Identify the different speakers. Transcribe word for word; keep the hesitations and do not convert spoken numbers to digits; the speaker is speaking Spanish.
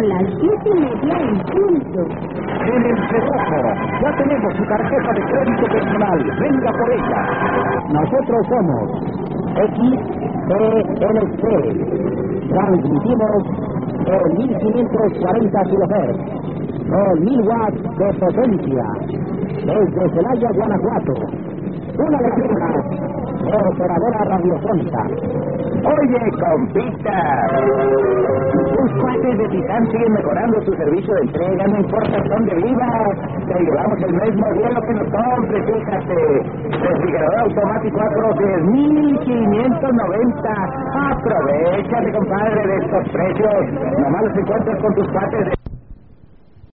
Speaker 1: Son las diez y media en punto.
Speaker 2: En el cerrojo, ya tenemos su tarjeta de crédito personal. Venga por ella. Nosotros somos X P L C. Transmitimos en mil quinientos cuarenta kilohertz, con mil watts de potencia, desde Celaya, Guanajuato. Una leyenda de operadora radiofónica. Oye, compita, tus cuates de Titán siguen mejorando tu servicio de entrega, no importa dónde vivas, te llevamos el mismo día lo que nos compres, fíjate. Refrigerador automático Acro de mil quinientos noventa. Aprovechate, compadre, de estos precios. Nomás los encuentras con tus cuates de...